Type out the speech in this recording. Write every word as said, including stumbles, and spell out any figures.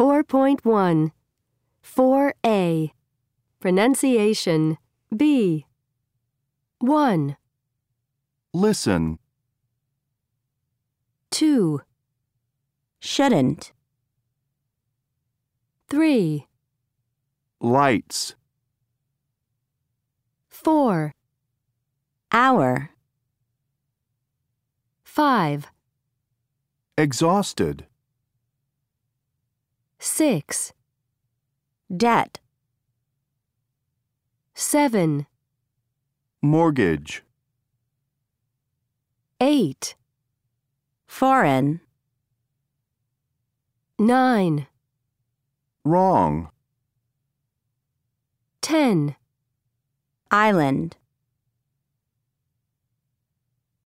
four point one. four A. Pronunciation B. one. Listen. two. Shouldn't. three. Lights. four. Hour. five. Exhausted. six. Debt. seven. Mortgage. eight. Foreign. nine. Wrong. ten. Island.